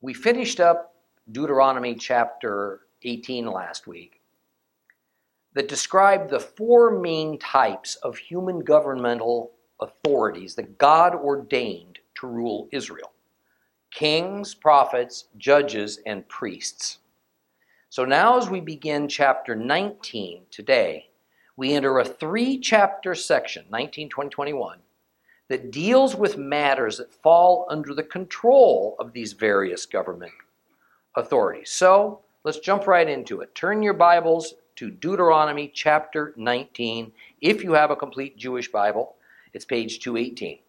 We finished up Deuteronomy chapter 18 last week that described the four main types of human governmental authorities that God ordained to rule Israel: kings, prophets, judges, and priests. So now as we begin chapter 19 today, we enter a three-chapter section, 19, 20, 21, that deals with matters that fall under the control of these various government authorities. So let's jump right into it. Turn your Bibles to Deuteronomy chapter 19. If you have a complete Jewish Bible, it's page 218.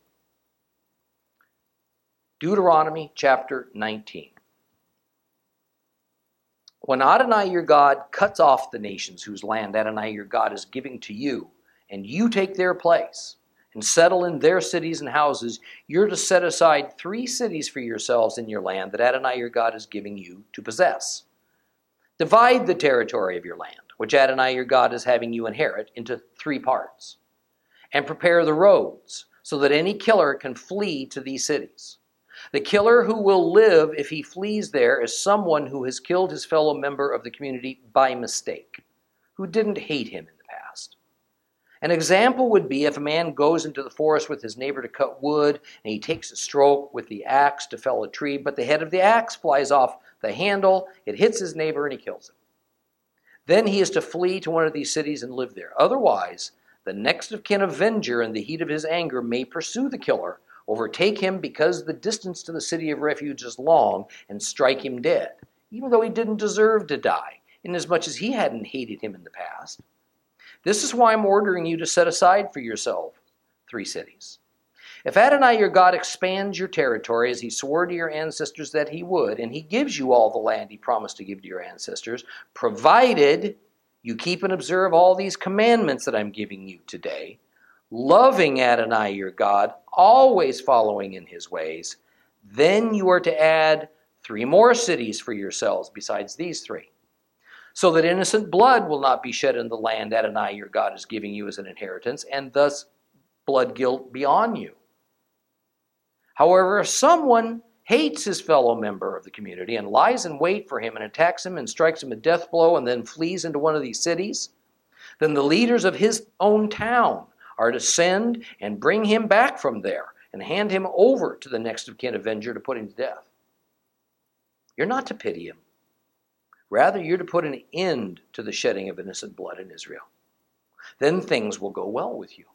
Deuteronomy chapter 19. When Adonai your God cuts off the nations whose land Adonai your God is giving to you, and you take their place and settle in their cities and houses, you're to set aside 3 cities for yourselves in your land that Adonai your God is giving you to possess. Divide the territory of your land, which Adonai your God is having you inherit, into 3 parts, and prepare the roads so that any killer can flee to these cities. The killer who will live if he flees there is someone who has killed his fellow member of the community by mistake, who didn't hate him in the past. An example would be if a man goes into the forest with his neighbor to cut wood, and he takes a stroke with the axe to fell a tree, but the head of the axe flies off the handle, it hits his neighbor, and he kills him. Then he is to flee to one of these cities and live there. Otherwise, the next of kin avenger in the heat of his anger may pursue the killer, overtake him because the distance to the city of refuge is long, and strike him dead, even though he didn't deserve to die, inasmuch as he hadn't hated him in the past. This is why I'm ordering you to set aside for yourself 3 cities. If Adonai your God expands your territory as he swore to your ancestors that he would, and he gives you all the land he promised to give to your ancestors, provided you keep and observe all these commandments that I'm giving you today, loving Adonai your God, always following in his ways, then you are to add 3 more cities for yourselves besides these 3, so that innocent blood will not be shed in the land Adonai your God is giving you as an inheritance, and thus blood guilt be on you. However, if someone hates his fellow member of the community and lies in wait for him and attacks him and strikes him a death blow and then flees into one of these cities, then the leaders of his own town are to send and bring him back from there and hand him over to the next of kin avenger to put him to death. You're not to pity him. Rather, you're to put an end to the shedding of innocent blood in Israel. Then things will go well with you.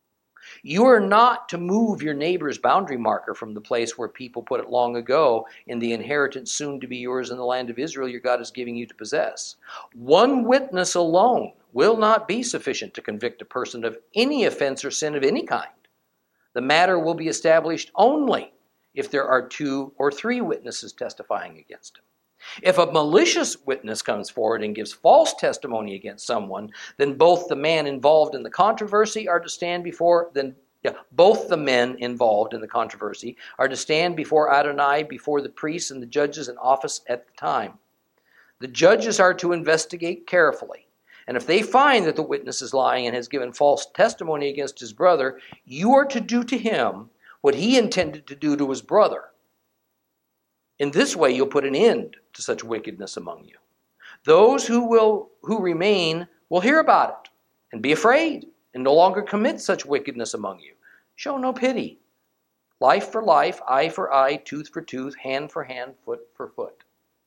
You are not to move your neighbor's boundary marker from the place where people put it long ago in the inheritance soon to be yours in the land of Israel your God is giving you to possess. One witness alone will not be sufficient to convict a person of any offense or sin of any kind. The matter will be established only if there are 2 or 3 witnesses testifying against him. If a malicious witness comes forward and gives false testimony against someone, then both the man involved in the controversy are to stand before both the men involved in the controversy are to stand before Adonai, before the priests and the judges in office at the time. The judges are to investigate carefully, and if they find that the witness is lying and has given false testimony against his brother, you are to do to him what he intended to do to his brother. In this way, you'll put an end to such wickedness among you. Those who remain will hear about it and be afraid and no longer commit such wickedness among you. Show no pity. Life for life, eye for eye, tooth for tooth, hand for hand, foot for foot.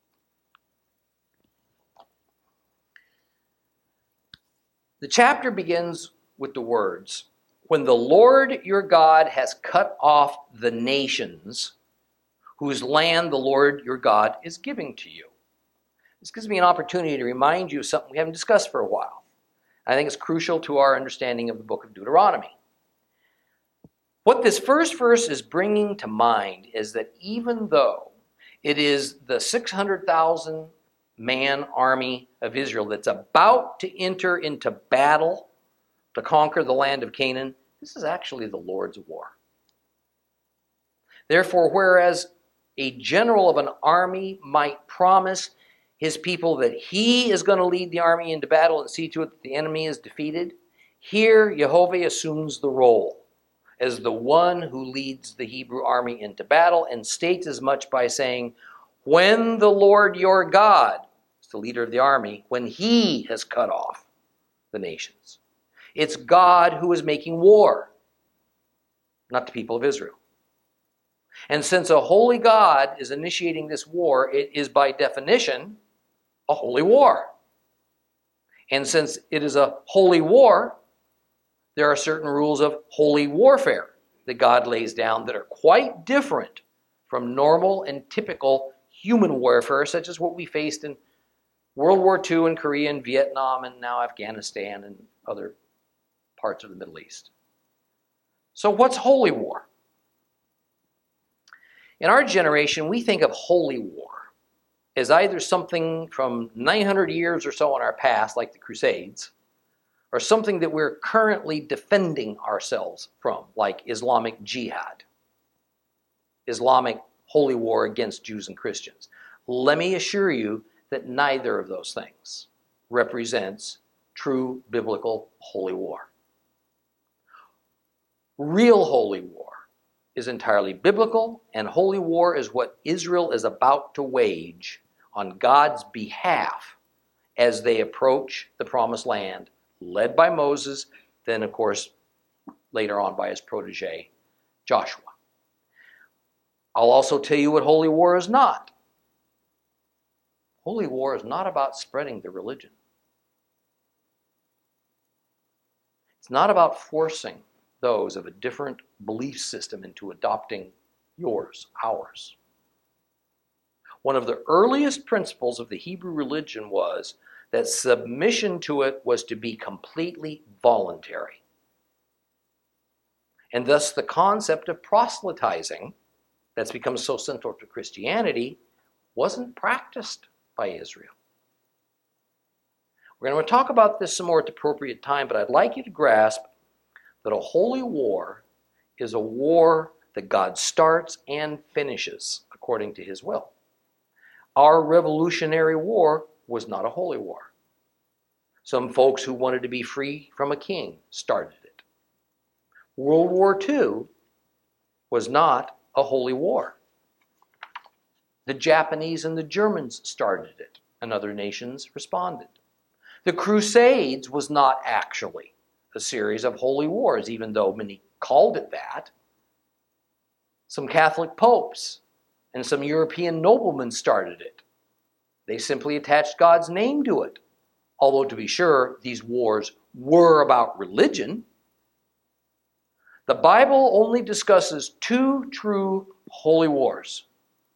The chapter begins with the words, "When the Lord your God has cut off the nations whose land the Lord your God is giving to you." This gives me an opportunity to remind you of something we haven't discussed for a while. I think it's crucial to our understanding of the book of Deuteronomy. What this first verse is bringing to mind is that even though it is the 600,000 man army of Israel that's about to enter into battle to conquer the land of Canaan, this is actually the Lord's war. Therefore, whereas a general of an army might promise his people that he is going to lead the army into battle and see to it that the enemy is defeated, here Jehovah assumes the role as the one who leads the Hebrew army into battle and states as much by saying, When the Lord your God, the leader of the army, when he has cut off the nations. It's God who is making war, not the people of Israel. And since a holy God is initiating this war, it is by definition a holy war. And since it is a holy war, there are certain rules of holy warfare that God lays down that are quite different from normal and typical human warfare, such as what we faced in World War II in Korea and Vietnam and now Afghanistan and other parts of the Middle East. So what's holy war? In our generation, we think of holy war as either something from 900 years or so in our past, like the Crusades, or something that we're currently defending ourselves from, like Islamic jihad, Islamic holy war against Jews and Christians. Let me assure you that neither of those things represents true biblical holy war. Real holy war is entirely biblical, and holy war is what Israel is about to wage on God's behalf as they approach the promised land, led by Moses, then of course later on by his protege, Joshua. I'll also tell you what holy war is not. Holy war is not about spreading the religion. It's not about forcing those of a different belief system into adopting yours, ours. One of the earliest principles of the Hebrew religion was that submission to it was to be completely voluntary. And thus the concept of proselytizing, that's become so central to Christianity, wasn't practiced by Israel. We're going to talk about this some more at the appropriate time, but I'd like you to grasp that a holy war is a war that God starts and finishes according to his will. Our Revolutionary War was not a holy war. Some folks who wanted to be free from a king started it. World War II was not a holy war. The Japanese and the Germans started it, and other nations responded. The Crusades was not actually a series of holy wars, even though many called it that. Some Catholic popes and some European noblemen started it. They simply attached God's name to it. Although, to be sure, these wars were about religion. The Bible only discusses two true holy wars.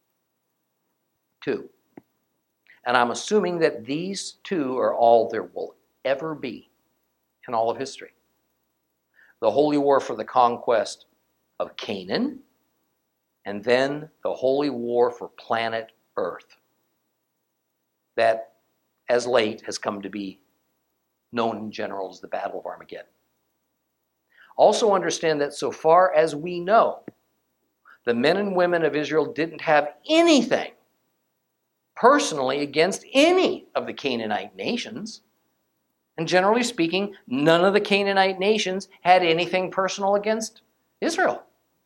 Two. And I'm assuming that these two are all there will ever be in all of history. The holy war for the conquest of Canaan, and then the holy war for planet Earth. That, as late, has come to be known in general as the Battle of Armageddon. Also understand that so far as we know, the men and women of Israel didn't have anything personally against any of the Canaanite nations. And generally speaking, none of the Canaanite nations had anything personal against Israel.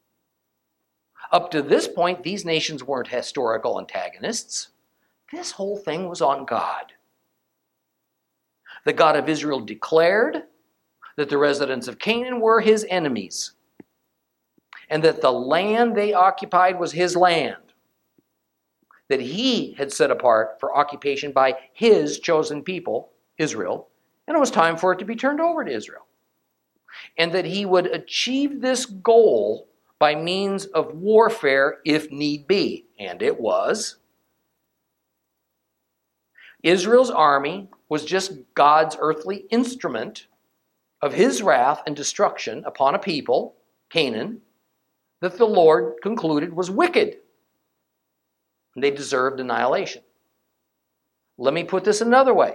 Up to this point, these nations weren't historical antagonists. This whole thing was on God. The God of Israel declared that the residents of Canaan were his enemies, and that the land they occupied was his land, that he had set apart for occupation by his chosen people, Israel, and it was time for it to be turned over to Israel. And that he would achieve this goal by means of warfare if need be. And it was. Israel's army was just God's earthly instrument of his wrath and destruction upon a people, Canaan, that the Lord concluded was wicked. And they deserved annihilation. Let me put this another way.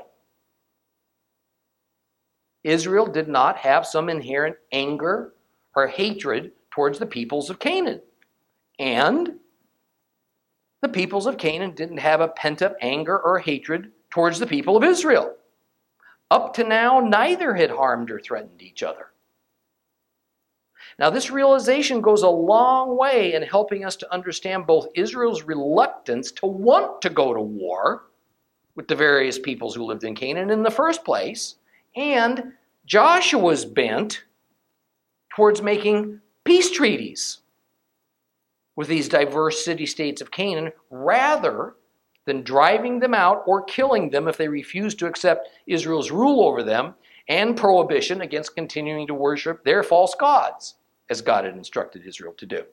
Israel did not have some inherent anger or hatred towards the peoples of Canaan. And the peoples of Canaan didn't have a pent-up anger or hatred towards the people of Israel. Up to now, neither had harmed or threatened each other. Now, this realization goes a long way in helping us to understand both Israel's reluctance to want to go to war with the various peoples who lived in Canaan in the first place, and Joshua's bent towards making peace treaties with these diverse city-states of Canaan rather than driving them out or killing them if they refused to accept Israel's rule over them and prohibition against continuing to worship their false gods, as God had instructed Israel to do.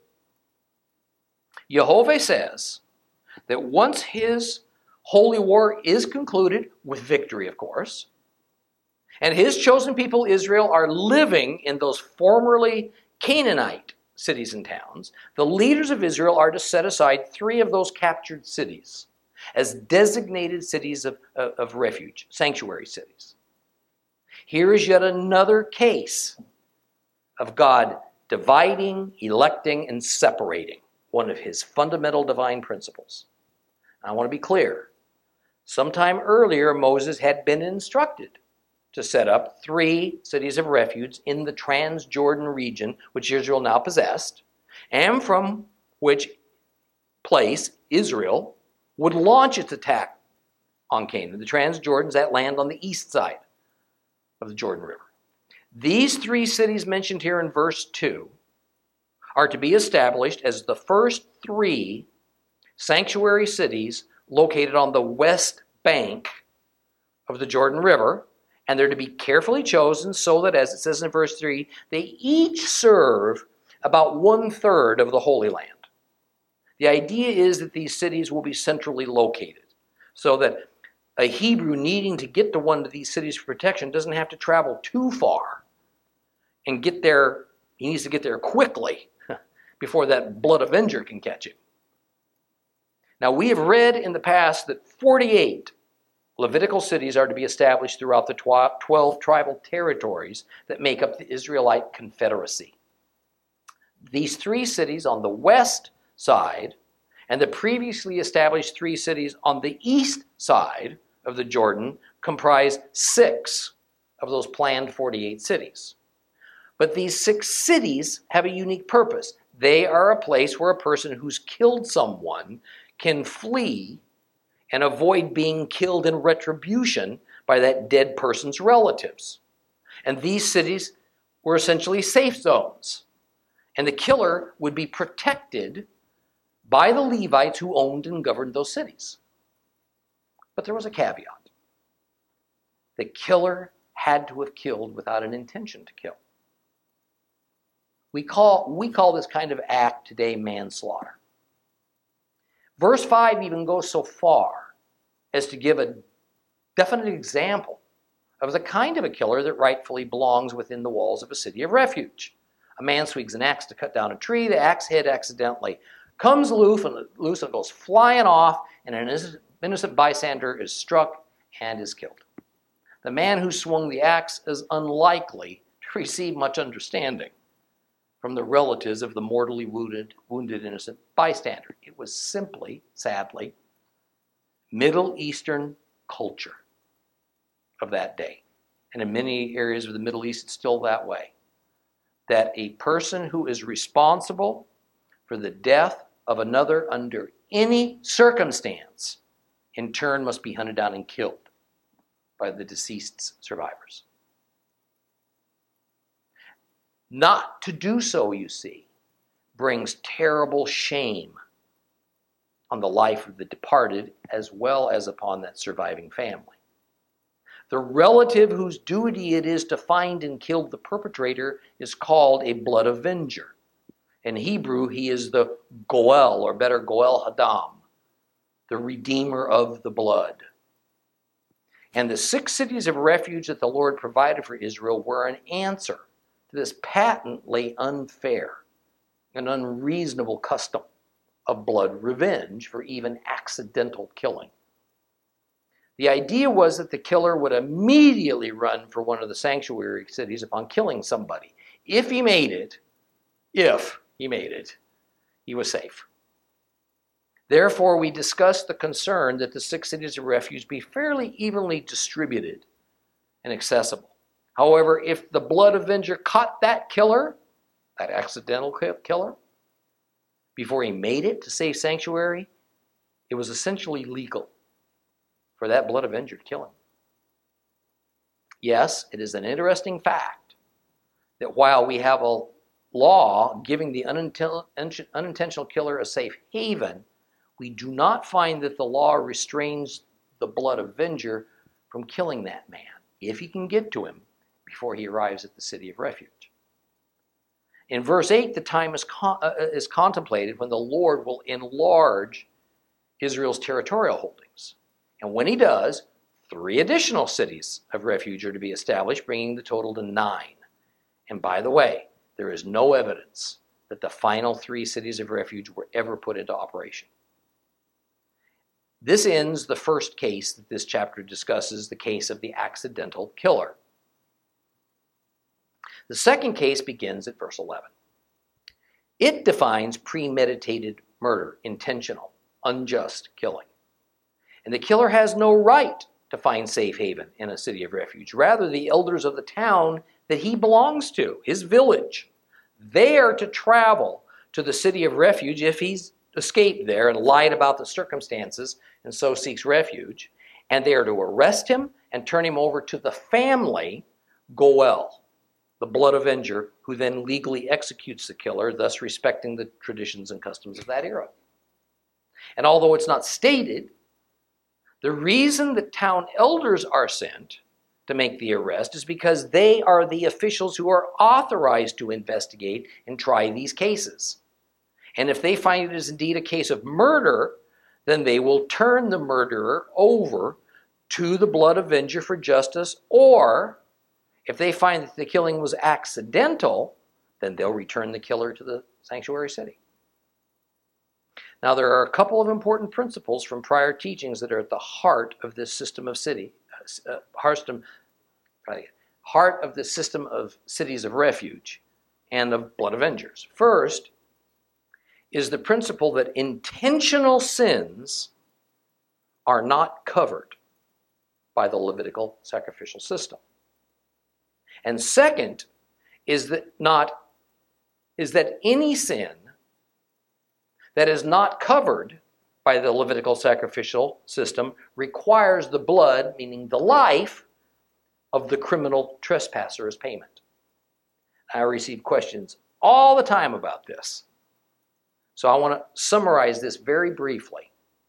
Jehovah says that once his holy war is concluded, with victory, of course, and his chosen people, Israel, are living in those formerly Canaanite cities and towns, the leaders of Israel are to set aside 3 of those captured cities as designated cities of refuge, sanctuary cities. Here is yet another case of God dividing, electing, and separating, one of his fundamental divine principles. I want to be clear. Sometime earlier, Moses had been instructed to set up 3 cities of refuge in the Transjordan region, which Israel now possessed, and from which place Israel would launch its attack on Canaan. The Transjordan is that land on the east side of the Jordan River. These 3 cities mentioned here in verse 2 are to be established as the first 3 sanctuary cities located on the west bank of the Jordan River, and they're to be carefully chosen so that, as it says in verse 3, they each serve about 1/3 of the Holy Land. The idea is that these cities will be centrally located so that a Hebrew needing to get to one of these cities for protection doesn't have to travel too far and get there. He needs to get there quickly before that blood avenger can catch him. Now, we have read in the past that 48 Levitical cities are to be established throughout the 12 tribal territories that make up the Israelite Confederacy. These 3 cities on the west side and the previously established 3 cities on the east side of the Jordan comprise 6 of those planned 48 cities. But these 6 cities have a unique purpose. They are a place where a person who's killed someone can flee and avoid being killed in retribution by that dead person's relatives. And these cities were essentially safe zones. And the killer would be protected by the Levites who owned and governed those cities. But there was a caveat. The killer had to have killed without an intention to kill. We call this kind of act today manslaughter. Verse 5 even goes so far as to give a definite example of the kind of a killer that rightfully belongs within the walls of a city of refuge. A man swings an axe to cut down a tree, the axe head accidentally comes loose and goes flying off, and an innocent bystander is struck and is killed. The man who swung the axe is unlikely to receive much understanding from the relatives of the mortally wounded innocent bystander. It was simply, sadly, Middle Eastern culture of that day. And in many areas of the Middle East, it's still that way. That a person who is responsible for the death of another under any circumstance, in turn must be hunted down and killed by the deceased's survivors. Not to do so, you see, brings terrible shame on the life of the departed as well as upon that surviving family. The relative whose duty it is to find and kill the perpetrator is called a blood avenger. In Hebrew, he is the Goel, or better, Goel Hadam, the redeemer of the blood. And the 6 cities of refuge that the Lord provided for Israel were an answer to this patently unfair and unreasonable custom of blood revenge for even accidental killing. The idea was that the killer would immediately run for one of the sanctuary cities upon killing somebody. If he made it, he was safe. Therefore, we discussed the concern that the 6 cities of refuge be fairly evenly distributed and accessible. However, if the blood avenger caught that killer, that accidental killer, before he made it to safe sanctuary, it was essentially legal for that blood avenger to kill him. Yes, it is an interesting fact that while we have a law giving the unintentional killer a safe haven, we do not find that the law restrains the blood avenger from killing that man, if he can get to him before he arrives at the city of refuge. In verse 8, the time is contemplated when the Lord will enlarge Israel's territorial holdings. And when he does, 3 additional cities of refuge are to be established, bringing the total to 9. And by the way, there is no evidence that the final 3 cities of refuge were ever put into operation. This ends the first case that this chapter discusses, the case of the accidental killer. The second case begins at verse 11. It defines premeditated murder, intentional, unjust killing. And the killer has no right to find safe haven in a city of refuge. Rather, the elders of the town that he belongs to, his village, they are to travel to the city of refuge if he's escaped there and lied about the circumstances and so seeks refuge. And they are to arrest him and turn him over to the family, Goel, the blood avenger, who then legally executes the killer, thus respecting the traditions and customs of that era. And although it's not stated, the reason that town elders are sent to make the arrest is because they are the officials who are authorized to investigate and try these cases. And if they find it is indeed a case of murder, then they will turn the murderer over to the blood avenger for justice, or if they find that the killing was accidental, then they'll return the killer to the sanctuary city. Now, there are a couple of important principles from prior teachings that are at the heart of this system of heart of the system of cities of refuge and of blood avengers. First is the principle that intentional sins are not covered by the Levitical sacrificial system. And second is that any sin that is not covered by the Levitical sacrificial system requires the blood, meaning the life, of the criminal trespasser as payment. I receive questions all the time about this. So I want to summarize this very briefly.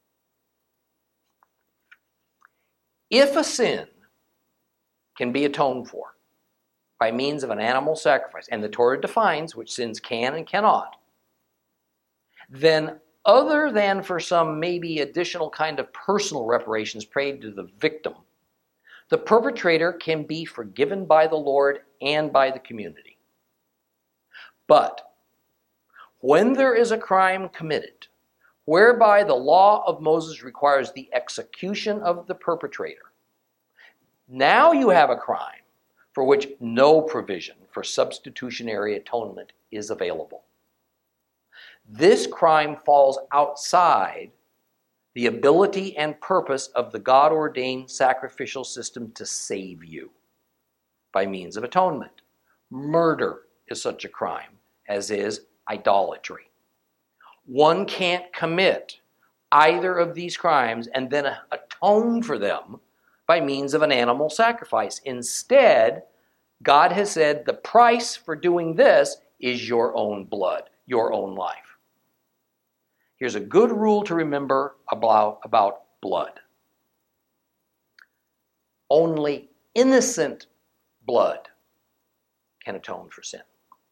If a sin can be atoned for by means of an animal sacrifice, and the Torah defines which sins can and cannot, then other than for some maybe additional kind of personal reparations paid to the victim, the perpetrator can be forgiven by the Lord and by the community. But when there is a crime committed whereby the law of Moses requires the execution of the perpetrator, now you have a crime for which no provision for substitutionary atonement is available. This crime falls outside the ability and purpose of the God-ordained sacrificial system to save you by means of atonement. Murder is such a crime, as is idolatry. One can't commit either of these crimes and then atone for them by means of an animal sacrifice. Instead, God has said the price for doing this is your own blood, your own life. Here's a good rule to remember about blood. Only innocent blood can atone for sin.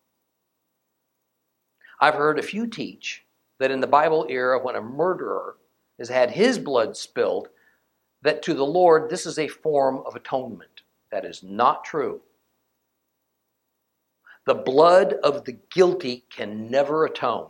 I've heard a few teach that in the Bible era, when a murderer has had his blood spilled, that to the Lord this is a form of atonement. That is not true. The blood of the guilty can never atone.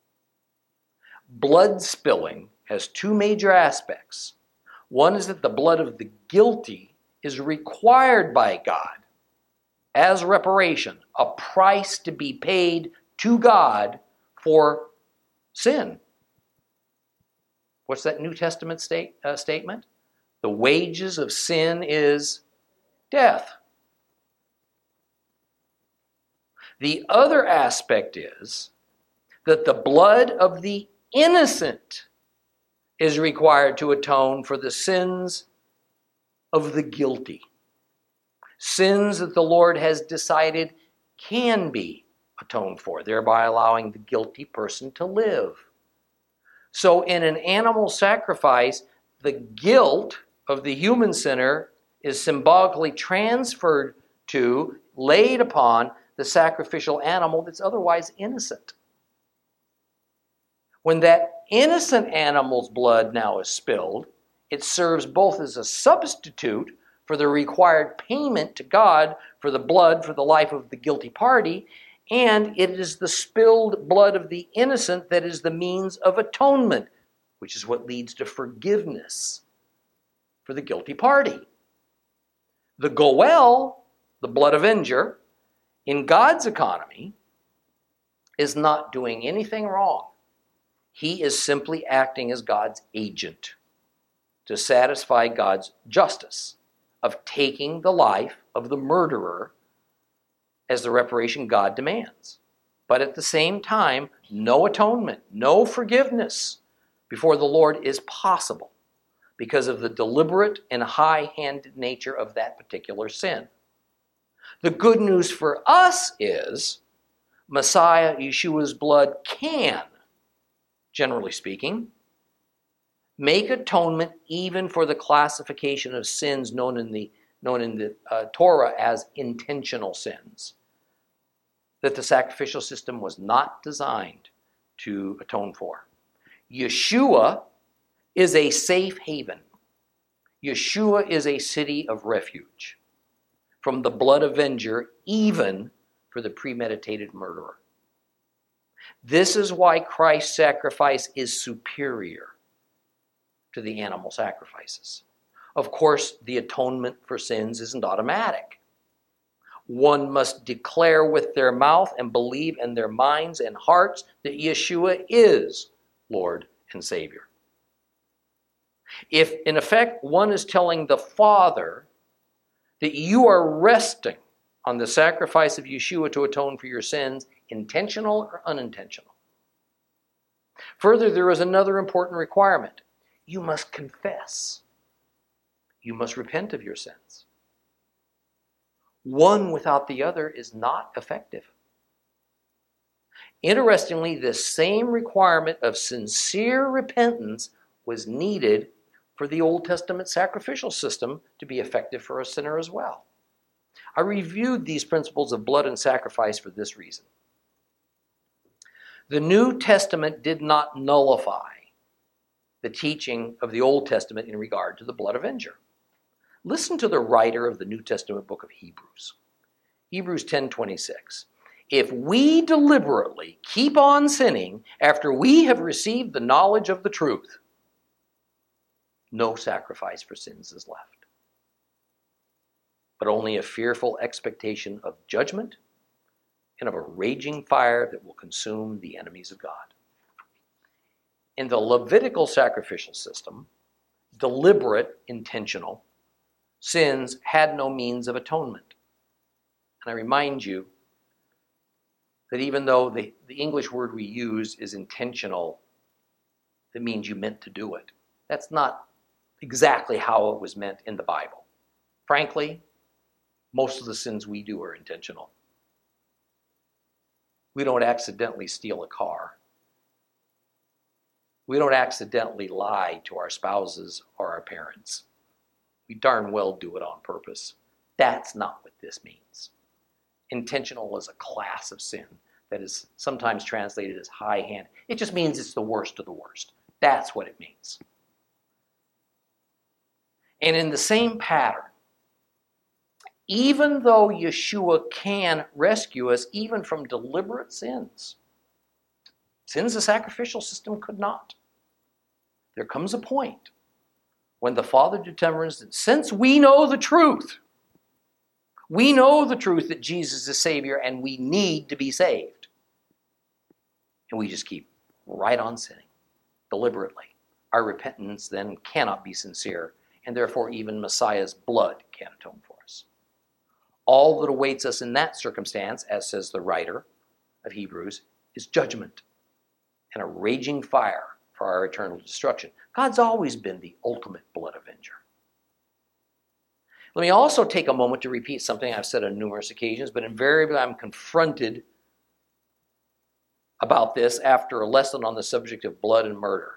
Blood spilling has 2 major aspects. One is that the blood of the guilty is required by God as reparation, a price to be paid to God for sin. What's that New Testament statement? The wages of sin is death. The other aspect is that the blood of the innocent is required to atone for the sins of the guilty. Sins that the Lord has decided can be atoned for, thereby allowing the guilty person to live. So in an animal sacrifice, the guilt of the human sinner is symbolically transferred to, laid upon, the sacrificial animal that's otherwise innocent. When that innocent animal's blood now is spilled, it serves both as a substitute for the required payment to God for the blood for the life of the guilty party, and it is the spilled blood of the innocent that is the means of atonement, which is what leads to forgiveness for the guilty party. The goel, the blood avenger, in God's economy, is not doing anything wrong. He is simply acting as God's agent to satisfy God's justice of taking the life of the murderer as the reparation God demands. But at the same time, no atonement, no forgiveness before the Lord is possible because of the deliberate and high-handed nature of that particular sin. The good news for us is Messiah Yeshua's blood can, generally speaking, make atonement even for the classification of sins known in the Torah as intentional sins that the sacrificial system was not designed to atone for. Yeshua is a safe haven. Yeshua is a city of refuge from the blood avenger, even for the premeditated murderer. This is why Christ's sacrifice is superior to the animal sacrifices. Of course, the atonement for sins isn't automatic. One must declare with their mouth and believe in their minds and hearts that Yeshua is Lord and Savior. If, in effect, one is telling the Father that you are resting on the sacrifice of Yeshua to atone for your sins, intentional or unintentional. Further, there is another important requirement. You must confess. You must repent of your sins. One without the other is not effective. Interestingly, this same requirement of sincere repentance was needed for the Old Testament sacrificial system to be effective for a sinner as well. I reviewed these principles of blood and sacrifice for this reason. The New Testament did not nullify the teaching of the Old Testament in regard to the blood avenger. Listen to the writer of the New Testament book of Hebrews. Hebrews 10:26. If we deliberately keep on sinning after we have received the knowledge of the truth, no sacrifice for sins is left, but only a fearful expectation of judgment and of a raging fire that will consume the enemies of God. In the Levitical sacrificial system, deliberate, intentional sins had no means of atonement. And I remind you that even though the English word we use is intentional, that means you meant to do it. That's not exactly how it was meant in the Bible. Frankly, most of the sins we do are intentional. We don't accidentally steal a car. We don't accidentally lie to our spouses or our parents. We darn well do it on purpose. That's not what this means. Intentional is a class of sin that is sometimes translated as high hand. It just means it's the worst of the worst. That's what it means. And in the same pattern, even though Yeshua can rescue us even from deliberate sins, sins the sacrificial system could not, there comes a point when the Father determines that since we know the truth that Jesus is Savior and we need to be saved, and we just keep right on sinning deliberately, our repentance then cannot be sincere, and therefore even Messiah's blood can't atone for us. All that awaits us in that circumstance, as says the writer of Hebrews, is judgment and a raging fire for our eternal destruction. God's always been the ultimate blood avenger. Let me also take a moment to repeat something I've said on numerous occasions, but invariably I'm confronted about this after a lesson on the subject of blood and murder.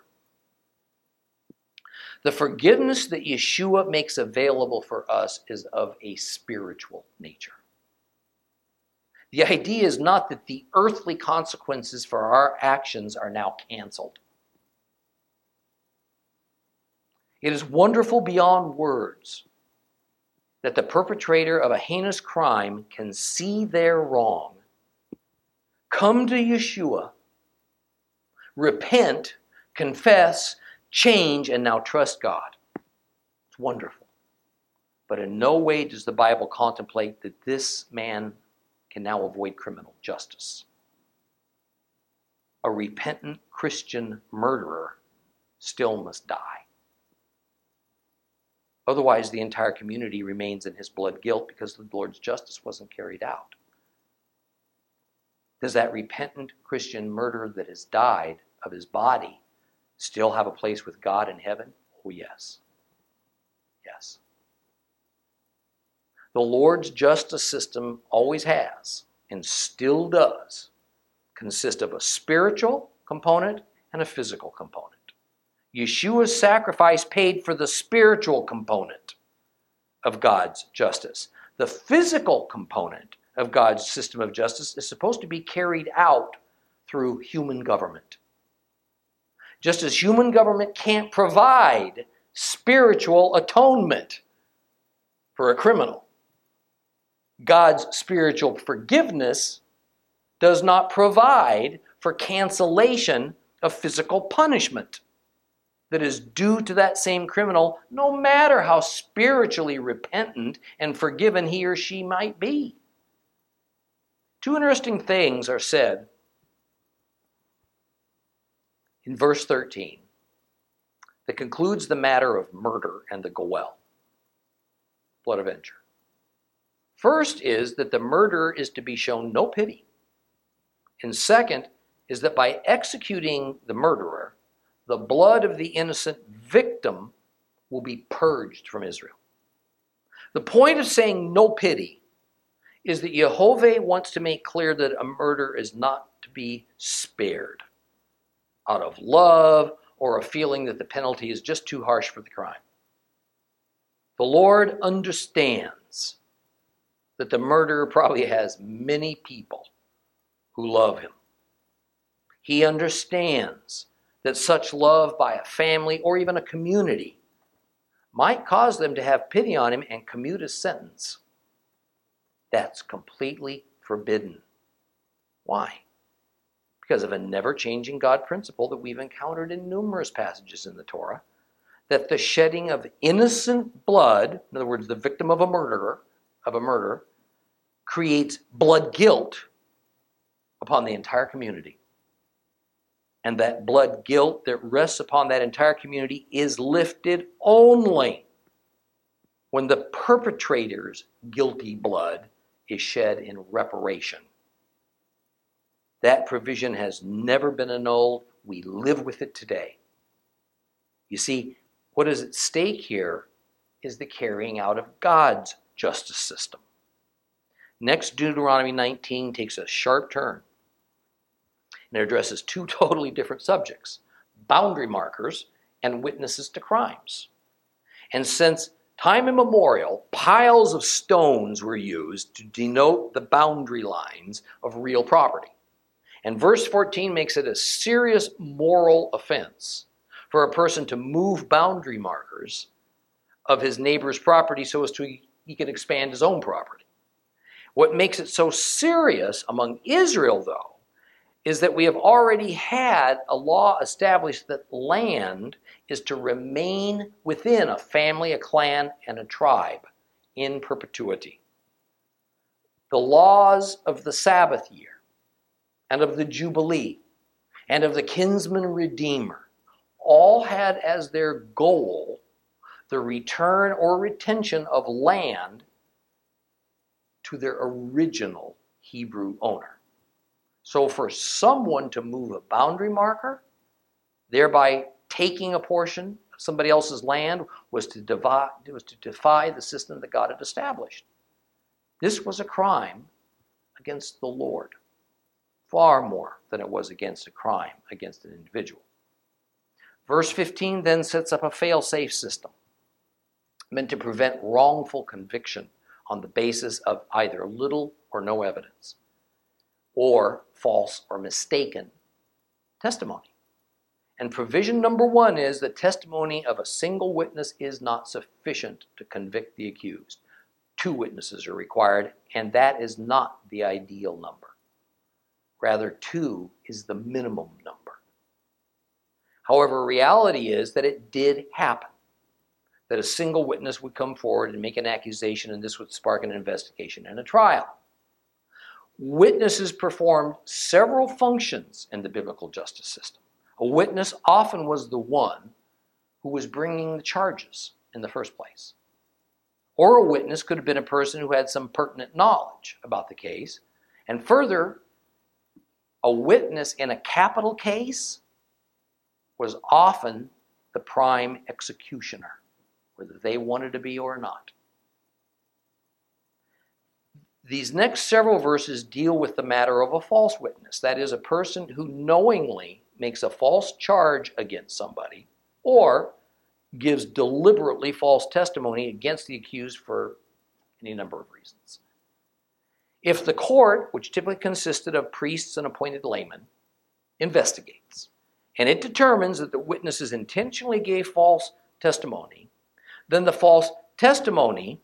The forgiveness that Yeshua makes available for us is of a spiritual nature. The idea is not that the earthly consequences for our actions are now canceled. It is wonderful beyond words that the perpetrator of a heinous crime can see their wrong, come to Yeshua, repent, confess, change, and now trust God. It's wonderful. But in no way does the Bible contemplate that this man can now avoid criminal justice. A repentant Christian murderer still must die. Otherwise, the entire community remains in his blood guilt because the Lord's justice wasn't carried out. Does that repentant Christian murderer that has died of his body still have a place with God in heaven? Oh, yes. Yes. The Lord's justice system always has, and still does, consist of a spiritual component and a physical component. Yeshua's sacrifice paid for the spiritual component of God's justice. The physical component of God's system of justice is supposed to be carried out through human government. Just as human government can't provide spiritual atonement for a criminal, God's spiritual forgiveness does not provide for cancellation of physical punishment that is due to that same criminal, no matter how spiritually repentant and forgiven he or she might be. Two interesting things are said in verse 13 that concludes the matter of murder and the goel, blood avenger. First is that the murderer is to be shown no pity. And second is that by executing the murderer, the blood of the innocent victim will be purged from Israel. The point of saying no pity is that Yehovah wants to make clear that a murder is not to be spared out of love or a feeling that the penalty is just too harsh for the crime. The Lord understands that the murderer probably has many people who love him. He understands that such love by a family or even a community might cause them to have pity on him and commute a sentence. That's completely forbidden. Why? Because of a never-changing God principle that we've encountered in numerous passages in the Torah, that the shedding of innocent blood, in other words, the victim of a murder, creates blood guilt upon the entire community. And that blood guilt that rests upon that entire community is lifted only when the perpetrator's guilty blood is shed in reparation. That provision has never been annulled. We live with it today. You see, what is at stake here is the carrying out of God's justice system. Next, Deuteronomy 19 takes a sharp turn. And it addresses two totally different subjects: boundary markers and witnesses to crimes. And since time immemorial, piles of stones were used to denote the boundary lines of real property. And verse 14 makes it a serious moral offense for a person to move boundary markers of his neighbor's property so as to he can expand his own property. What makes it so serious among Israel, though, is that we have already had a law established that land is to remain within a family, a clan, and a tribe in perpetuity. The laws of the Sabbath year and of the Jubilee and of the kinsman redeemer all had as their goal the return or retention of land to their original Hebrew owner. So for someone to move a boundary marker, thereby taking a portion of somebody else's land, was to defy the system that God had established. This was a crime against the Lord, far more than it was against a crime against an individual. Verse 15 then sets up a fail-safe system meant to prevent wrongful conviction on the basis of either little or no evidence, or false or mistaken testimony. And provision number 1 is that testimony of a single witness is not sufficient to convict the accused. 2 witnesses are required, and that is not the ideal number. Rather, 2 is the minimum number. However, reality is that it did happen, that a single witness would come forward and make an accusation, and this would spark an investigation and a trial. Witnesses performed several functions in the biblical justice system. A witness often was the one who was bringing the charges in the first place. Or a witness could have been a person who had some pertinent knowledge about the case. And further, a witness in a capital case was often the prime executioner, whether they wanted to be or not. These next several verses deal with the matter of a false witness. That is, a person who knowingly makes a false charge against somebody or gives deliberately false testimony against the accused for any number of reasons. If the court, which typically consisted of priests and appointed laymen, investigates, and it determines that the witnesses intentionally gave false testimony, then the false testimony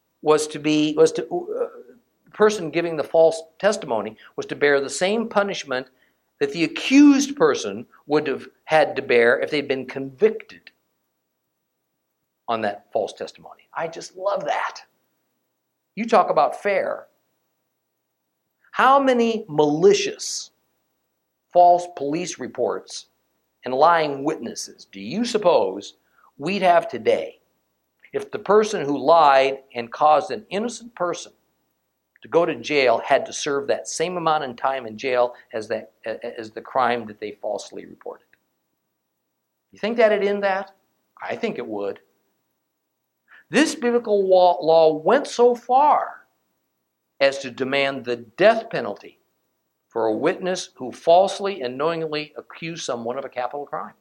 the person giving the false testimony was to bear the same punishment that the accused person would have had to bear if they'd been convicted on that false testimony. I just love that. You talk about fair. How many malicious false police reports and lying witnesses do you suppose we'd have today if the person who lied and caused an innocent person to go to jail had to serve that same amount of time in jail as the crime that they falsely reported? You think that'd end that? I think it would. This biblical law went so far as to demand the death penalty for a witness who falsely and knowingly accused someone of a capital crime.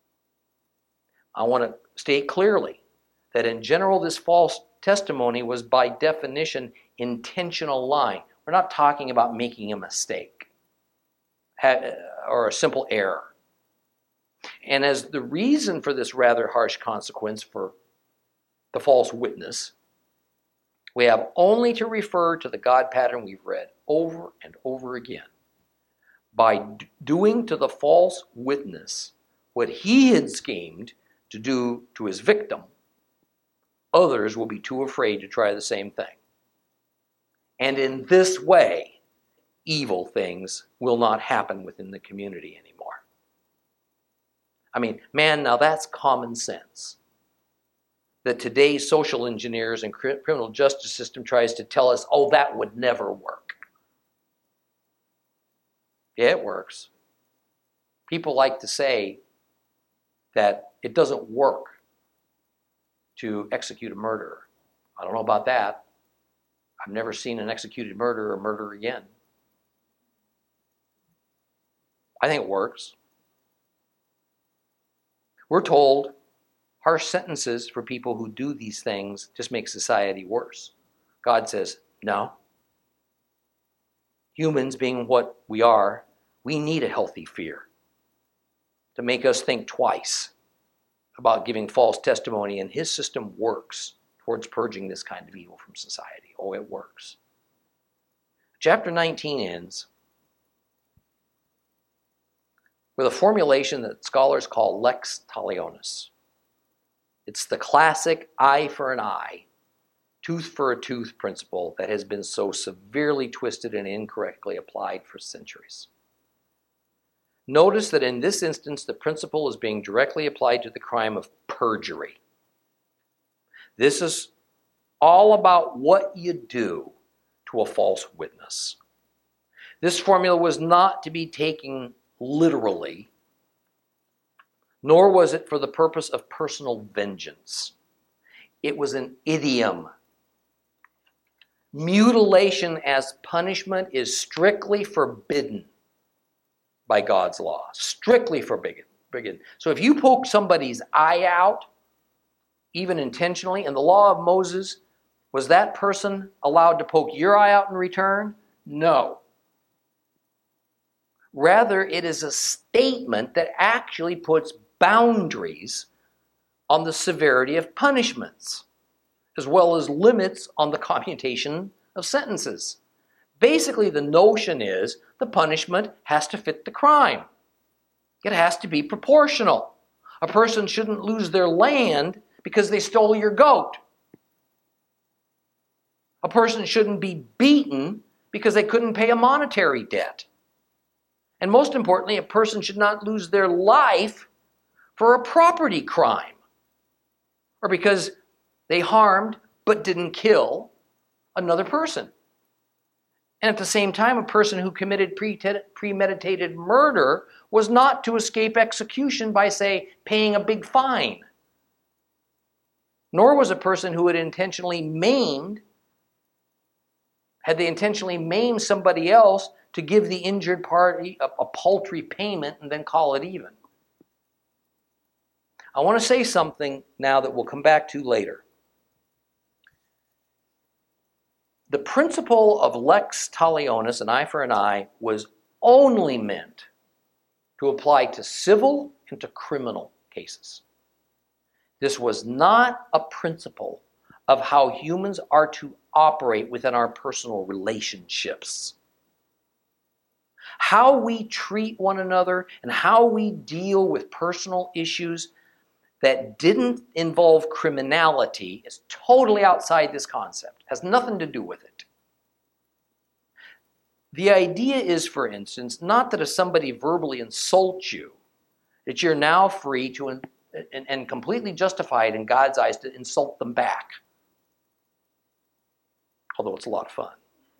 I want to state clearly that in general this false testimony was by definition intentional lying. We're not talking about making a mistake or a simple error. And as the reason for this rather harsh consequence for the false witness, we have only to refer to the God pattern we've read over and over again. By doing to the false witness what he had schemed to do to his victim, others will be too afraid to try the same thing. And in this way, evil things will not happen within the community anymore. I mean, man, now that's common sense. That today's social engineers and criminal justice system tries to tell us, oh, that would never work. Yeah, it works. People like to say that it doesn't work to execute a murderer. I don't know about that. I've never seen an executed murderer murder again. I think it works. We're told harsh sentences for people who do these things just make society worse. God says, no. Humans being what we are, we need a healthy fear to make us think twice about giving false testimony, and his system works towards purging this kind of evil from society. Oh, it works. Chapter 19 ends with a formulation that scholars call lex talionis. It's the classic eye for an eye, tooth for a tooth principle that has been so severely twisted and incorrectly applied for centuries. Notice that in this instance, the principle is being directly applied to the crime of perjury. This is all about what you do to a false witness. This formula was not to be taken literally, nor was it for the purpose of personal vengeance. It was an idiom. Mutilation as punishment is strictly forbidden by God's law. Strictly forbidden. So if you poke somebody's eye out, even intentionally, in the law of Moses, was that person allowed to poke your eye out in return? No. Rather, it is a statement that actually puts boundaries on the severity of punishments, as well as limits on the commutation of sentences. Basically, the notion is the punishment has to fit the crime. It has to be proportional. A person shouldn't lose their land because they stole your goat. A person shouldn't be beaten because they couldn't pay a monetary debt. And most importantly, a person should not lose their life for a property crime, or because they harmed but didn't kill another person. And at the same time, a person who committed premeditated murder was not to escape execution by, say, paying a big fine. Nor was a person who had they intentionally maimed somebody else to give the injured party a paltry payment and then call it even. I want to say something now that we'll come back to later. The principle of lex talionis, an eye for an eye, was only meant to apply to civil and to criminal cases. This was not a principle of how humans are to operate within our personal relationships. How we treat one another and how we deal with personal issues that didn't involve criminality is totally outside this concept. It has nothing to do with it. The idea is, for instance, not that if somebody verbally insults you, that you're now free to and completely justified in God's eyes to insult them back. Although it's a lot of fun.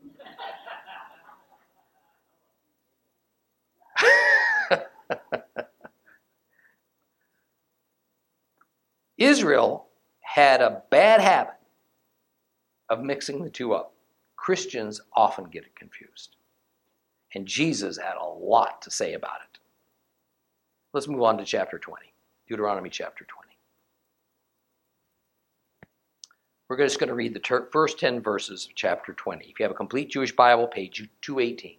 Israel had a bad habit of mixing the two up. Christians often get it confused. And Jesus had a lot to say about it. Let's move on to chapter 20. Deuteronomy chapter 20. We're just going to read the first 10 verses of chapter 20. If you have a complete Jewish Bible, page 218.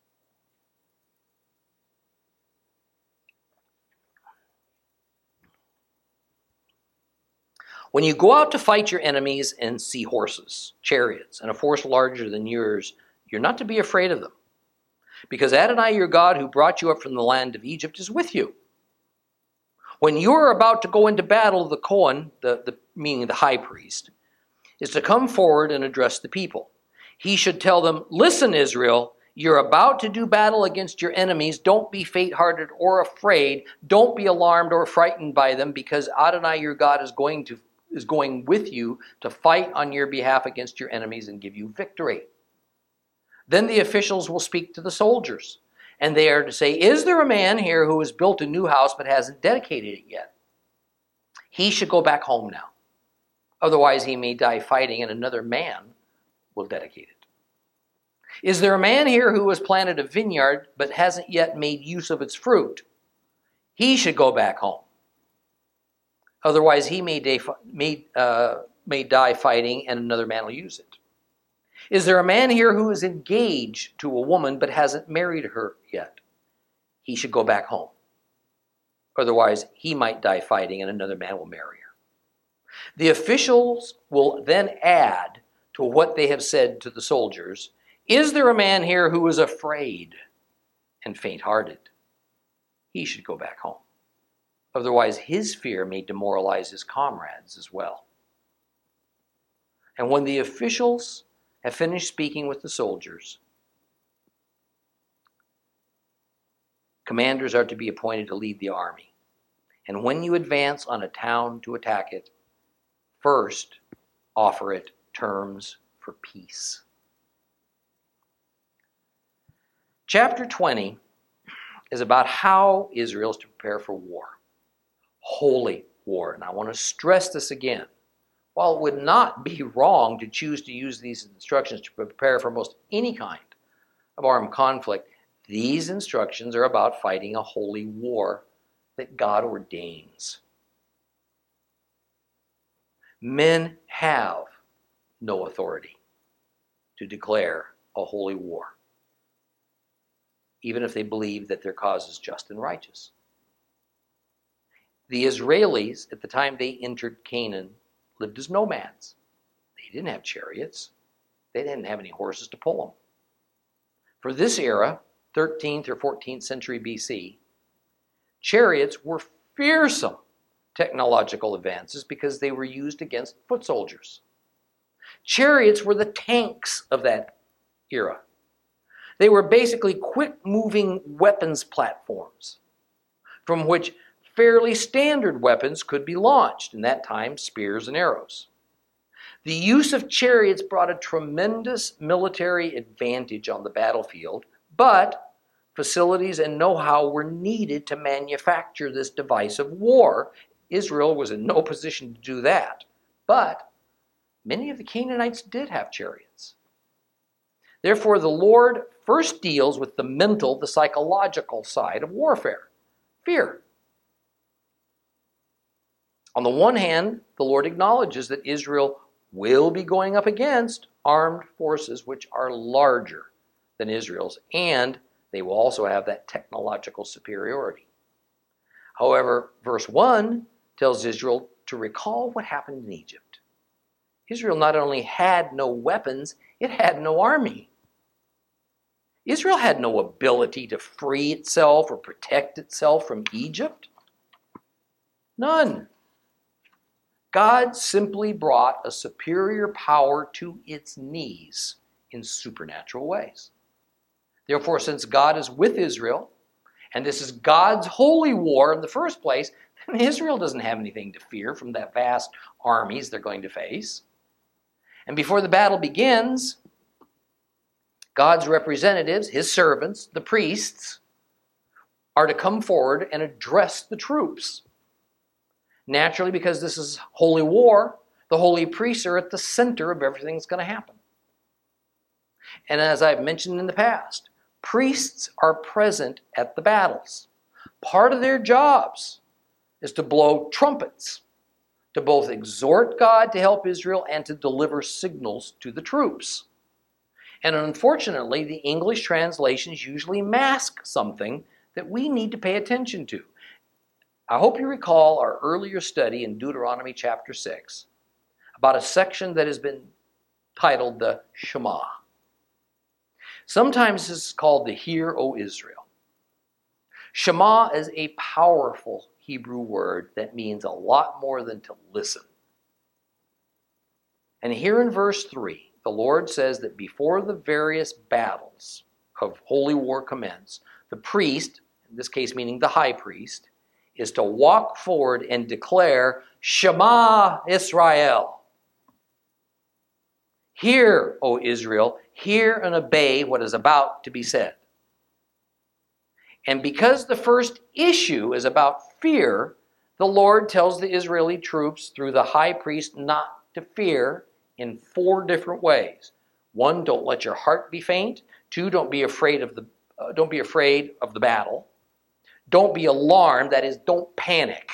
When you go out to fight your enemies and see horses, chariots, and a force larger than yours, you're not to be afraid of them. Because Adonai, your God, who brought you up from the land of Egypt, is with you. When you're about to go into battle, the Kohen, meaning the high priest, is to come forward and address the people. He should tell them, listen, Israel, you're about to do battle against your enemies. Don't be faint-hearted or afraid. Don't be alarmed or frightened by them, because Adonai, your God, is going with you to fight on your behalf against your enemies and give you victory. Then the officials will speak to the soldiers, and they are to say, is there a man here who has built a new house but hasn't dedicated it yet? He should go back home now. Otherwise he may die fighting and another man will dedicate it. Is there a man here who has planted a vineyard but hasn't yet made use of its fruit? He should go back home. Otherwise he may die fighting and another man will use it. Is there a man here who is engaged to a woman but hasn't married her yet? He should go back home. Otherwise, he might die fighting and another man will marry her. The officials will then add to what they have said to the soldiers, is there a man here who is afraid and faint-hearted? He should go back home. Otherwise, his fear may demoralize his comrades as well. And when the officials have finished speaking with the soldiers, commanders are to be appointed to lead the army. And when you advance on a town to attack it, first offer it terms for peace. Chapter 20 is about how Israel is to prepare for war. Holy war. And I want to stress this again. While it would not be wrong to choose to use these instructions to prepare for most any kind of armed conflict, these instructions are about fighting a holy war that God ordains. Men have no authority to declare a holy war, even if they believe that their cause is just and righteous. The Israelis, at the time they entered Canaan, lived as nomads. They didn't have chariots. They didn't have any horses to pull them. For this era, 13th or 14th century BC, chariots were fearsome technological advances because they were used against foot soldiers. Chariots were the tanks of that era. They were basically quick-moving weapons platforms from which fairly standard weapons could be launched, in that time spears and arrows. The use of chariots brought a tremendous military advantage on the battlefield, but facilities and know-how were needed to manufacture this device of war. Israel was in no position to do that, but many of the Canaanites did have chariots. Therefore, the Lord first deals with the mental, the psychological side of warfare, fear. On the one hand, the Lord acknowledges that Israel will be going up against armed forces which are larger than Israel's, and they will also have that technological superiority. However, verse 1 tells Israel to recall what happened in Egypt. Israel not only had no weapons, it had no army. Israel had no ability to free itself or protect itself from Egypt. None. God simply brought a superior power to its knees in supernatural ways. Therefore, since God is with Israel, and this is God's holy war in the first place, then Israel doesn't have anything to fear from that vast armies they're going to face. And before the battle begins, God's representatives, his servants, the priests, are to come forward and address the troops. Naturally, because this is holy war, the holy priests are at the center of everything that's going to happen. And as I've mentioned in the past, priests are present at the battles. Part of their jobs is to blow trumpets, to both exhort God to help Israel and to deliver signals to the troops. And unfortunately, the English translations usually mask something that we need to pay attention to. I hope you recall our earlier study in Deuteronomy chapter 6 about a section that has been titled the Shema. Sometimes this is called the Hear, O Israel. Shema is a powerful Hebrew word that means a lot more than to listen. And here in verse 3, the Lord says that before the various battles of holy war commence, the priest, in this case meaning the high priest, is to walk forward and declare, Shema Israel. Hear, O Israel, hear and obey what is about to be said. And because the first issue is about fear, the Lord tells the Israeli troops through the high priest not to fear in 4 different ways. 1, don't let your heart be faint. 2, don't be afraid of the battle. Don't be alarmed, that is, don't panic.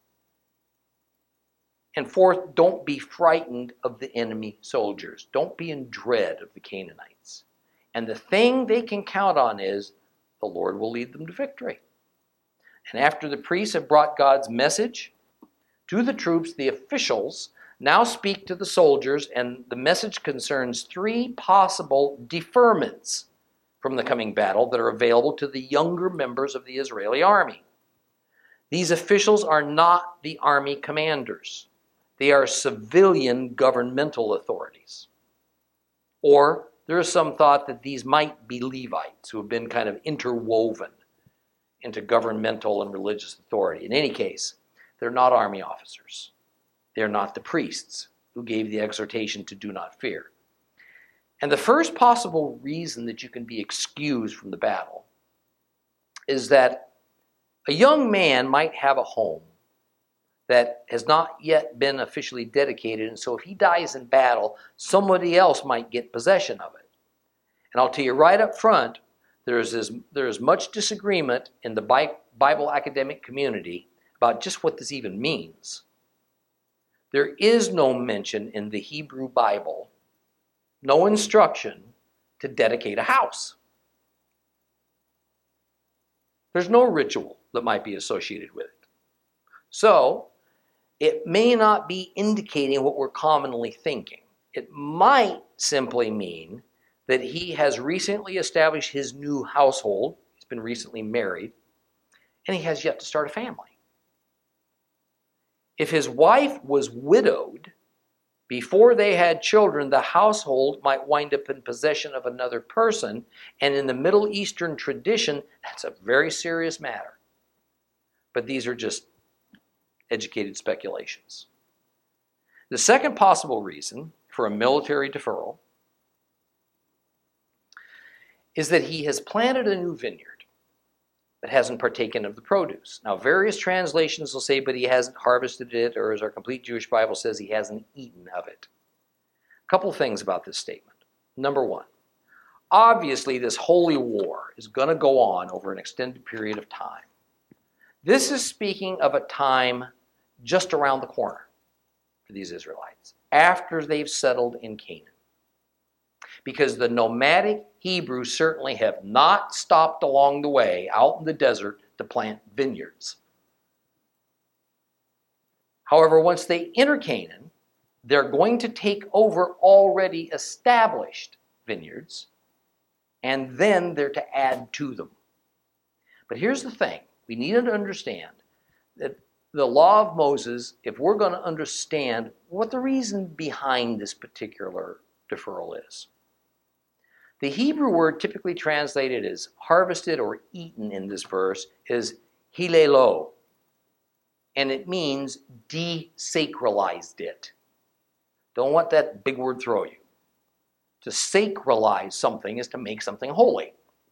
And 4th, don't be frightened of the enemy soldiers. Don't be in dread of the Canaanites. And the thing they can count on is the Lord will lead them to victory. And after the priests have brought God's message to the troops, the officials now speak to the soldiers, and the message concerns 3 possible deferments from the coming battle that are available to the younger members of the Israeli army. These officials are not the army commanders. They are civilian governmental authorities. Or there is some thought that these might be Levites who have been kind of interwoven into governmental and religious authority. In any case, they're not army officers. They're not the priests who gave the exhortation to do not fear. And the first possible reason that you can be excused from the battle is that a young man might have a home that has not yet been officially dedicated, and so if he dies in battle, somebody else might get possession of it. And I'll tell you right up front, there is much disagreement in the Bible academic community about just what this even means. There is no mention in the Hebrew Bible, no instruction to dedicate a house. There's no ritual that might be associated with it. So, it may not be indicating what we're commonly thinking. It might simply mean that he has recently established his new household, he's been recently married, and he has yet to start a family. If his wife was widowed before they had children, the household might wind up in possession of another person, and in the Middle Eastern tradition, that's a very serious matter. But these are just educated speculations. The second possible reason for a military deferral is that he has planted a new vineyard but hasn't partaken of the produce. Now, various translations will say, but he hasn't harvested it, or as our Complete Jewish Bible says, he hasn't eaten of it. A couple of things about this statement. Number one, obviously this holy war is going to go on over an extended period of time. This is speaking of a time just around the corner for these Israelites, after they've settled in Canaan. Because the nomadic Hebrews certainly have not stopped along the way out in the desert to plant vineyards. However, once they enter Canaan, they're going to take over already established vineyards, and then they're to add to them. But here's the thing. We need to understand that the law of Moses, if we're going to understand what the reason behind this particular deferral is. The Hebrew word typically translated as harvested or eaten in this verse is hilelo, and it means desacralized it. Don't let that big word throw you. To sacralize something is to make something holy.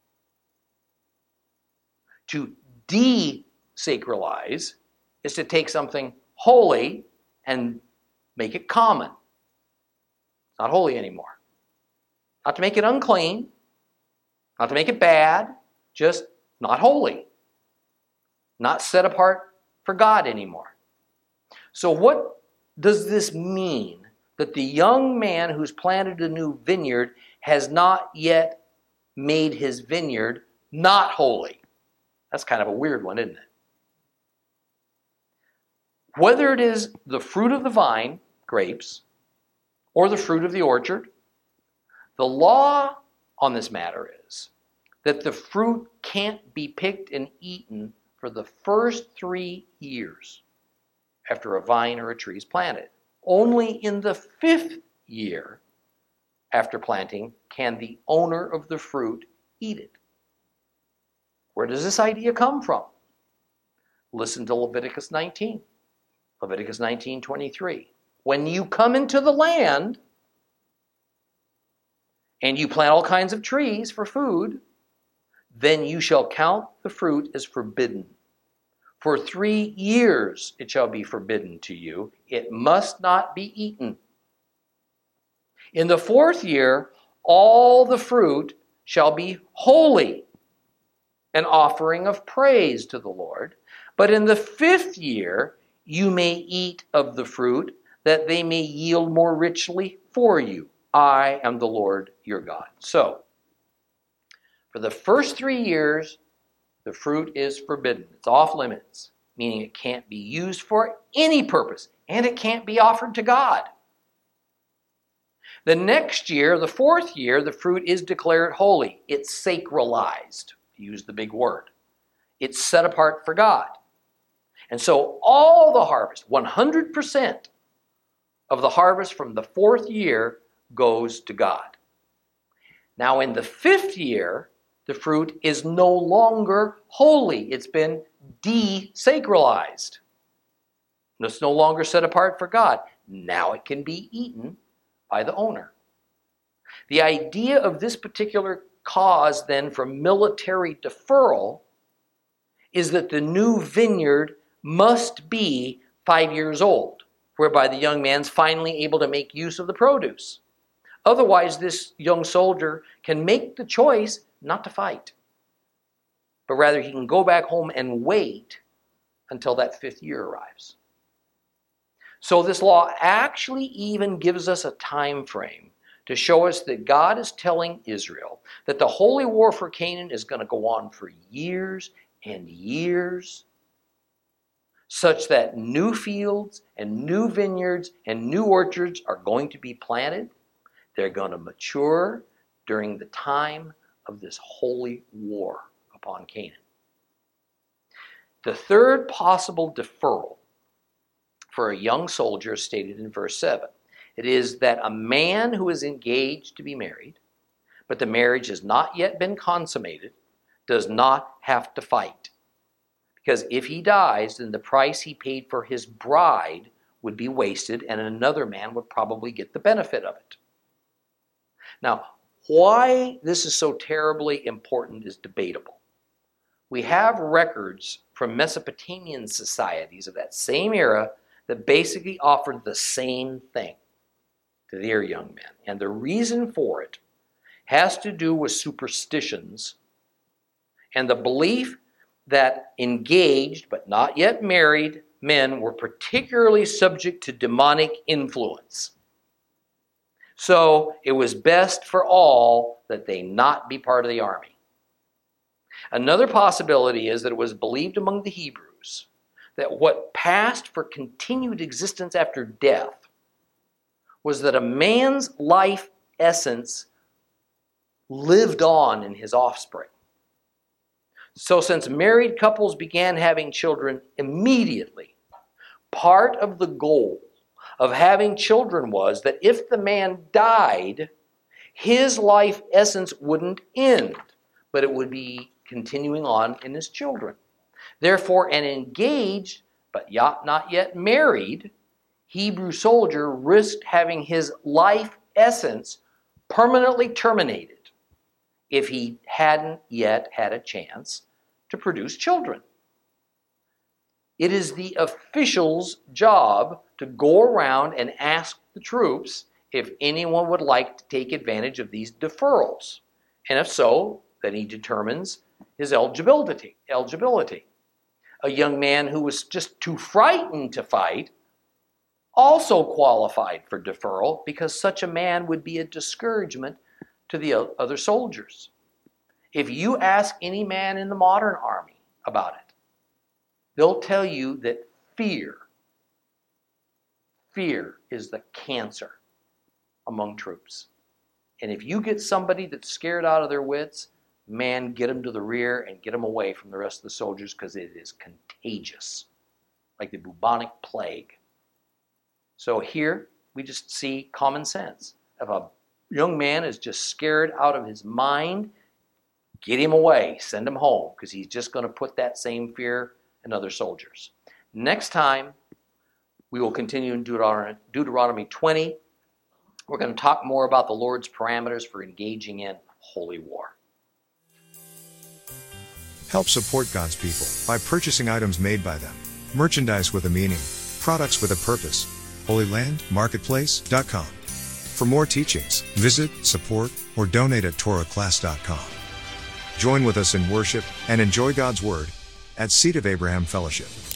To desacralize is to take something holy and make it common. It's not holy anymore. Not to make it unclean, not to make it bad, just not holy. Not set apart for God anymore. So what does this mean that the young man who's planted a new vineyard has not yet made his vineyard not holy? That's kind of a weird one, isn't it? Whether it is the fruit of the vine, grapes, or the fruit of the orchard, the law on this matter is that the fruit can't be picked and eaten for the first 3 years after a vine or a tree is planted. Only in the 5th year after planting can the owner of the fruit eat it. Where does this idea come from? Listen to Leviticus 19. Leviticus 19:23. When you come into the land and you plant all kinds of trees for food, then you shall count the fruit as forbidden. For 3 years it shall be forbidden to you. It must not be eaten. In the 4th year, all the fruit shall be holy, an offering of praise to the Lord. But in the 5th year, you may eat of the fruit, that they may yield more richly for you. I am the Lord your God. So, for the first 3 years, the fruit is forbidden. It's off limits, meaning it can't be used for any purpose, and it can't be offered to God. The next year, the 4th year, the fruit is declared holy. It's sacralized, to use the big word. It's set apart for God. And so all the harvest, 100% of the harvest from the 4th year goes to God. Now in the 5th year, the fruit is no longer holy. It's been desacralized. It's no longer set apart for God. Now it can be eaten by the owner. The idea of this particular cause then for military deferral is that the new vineyard must be 5 years old, whereby the young man's finally able to make use of the produce. Otherwise, this young soldier can make the choice not to fight, but rather he can go back home and wait until that 5th year arrives. So this law actually even gives us a time frame to show us that God is telling Israel that the holy war for Canaan is going to go on for years and years, such that new fields and new vineyards and new orchards are going to be planted. They're going to mature during the time of this holy war upon Canaan. The third possible deferral for a young soldier is stated in verse 7. It is that a man who is engaged to be married, but the marriage has not yet been consummated, does not have to fight. Because if he dies, then the price he paid for his bride would be wasted, and another man would probably get the benefit of it. Now, why this is so terribly important is debatable. We have records from Mesopotamian societies of that same era that basically offered the same thing to their young men. And the reason for it has to do with superstitions and the belief that engaged but not yet married men were particularly subject to demonic influence. So it was best for all that they not be part of the army. Another possibility is that it was believed among the Hebrews that what passed for continued existence after death was that a man's life essence lived on in his offspring. So since married couples began having children immediately, part of the goal of having children was that if the man died, his life essence wouldn't end, but it would be continuing on in his children. Therefore, an engaged, but not yet married, Hebrew soldier risked having his life essence permanently terminated if he hadn't yet had a chance to produce children. It is the official's job to go around and ask the troops if anyone would like to take advantage of these deferrals. And if so, then he determines his eligibility. A young man who was just too frightened to fight also qualified for deferral because such a man would be a discouragement to the other soldiers. If you ask any man in the modern army about it, they'll tell you that fear is the cancer among troops. And if you get somebody that's scared out of their wits, man, get them to the rear and get them away from the rest of the soldiers because it is contagious, like the bubonic plague. So here we just see common sense. If a young man is just scared out of his mind, get him away, send him home, because he's just going to put that same fear in other soldiers. Next time, we will continue in Deuteronomy 20. We're going to talk more about the Lord's parameters for engaging in holy war. Help support God's people by purchasing items made by them. Merchandise with a meaning, products with a purpose. HolyLandMarketplace.com. For more teachings, visit, support, or donate at TorahClass.com. Join with us in worship and enjoy God's Word at Seed of Abraham Fellowship.